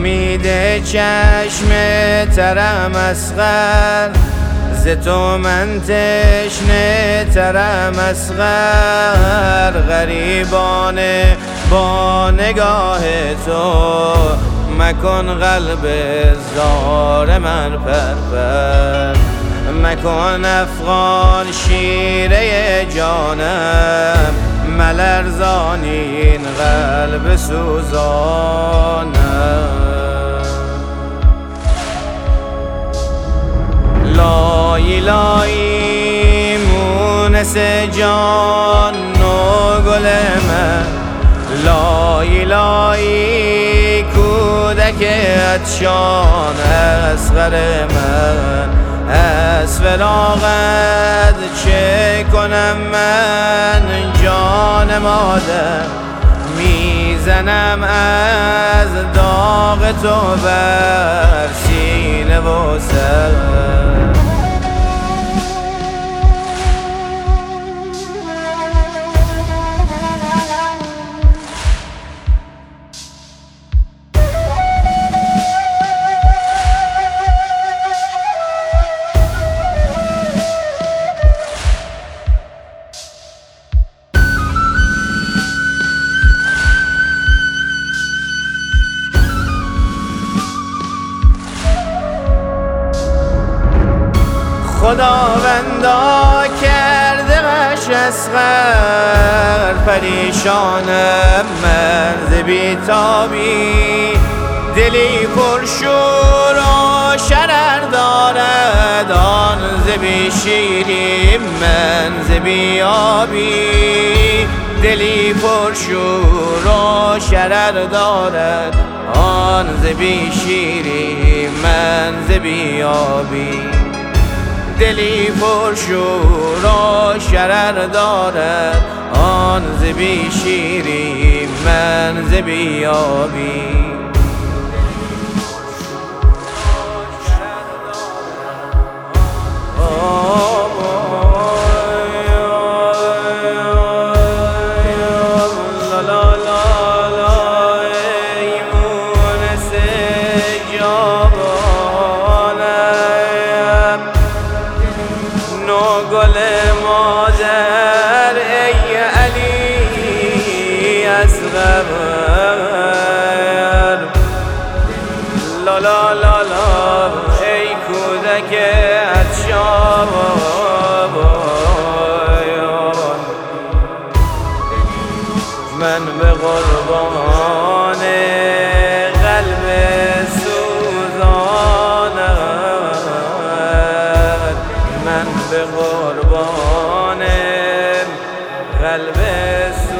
امید چشم ترم اصغر، ز تو من تشنه ترم اصغر. غریبانه با نگاه تو، مکن قلب زار من پرپر. مکن افغان شیره جانم، ملرزان این قلب سوزانم. لای لای مونس جان و گل من، لای لای کودک عطشان اصغر من. از فراقت چه کنم من جان مادر، میزنم از داغ تو بر سینه و سر. خداوندا کرده غش اصغر، پریشانم من ز بیتابی. دلی پرشور و شرر دارد آن ز بی شیری من ز بیابی. دلی پرشور و شرر دارد آن ز بی شیری من ز بیابی. دلی پرشور و شرر دارد آن ز بی شیری من ز بیابی. گل مادر ای علی اصغر، لا لا لا لا ای کودک عطشان. من به قربان قلب سوزانم، من به قربان قلب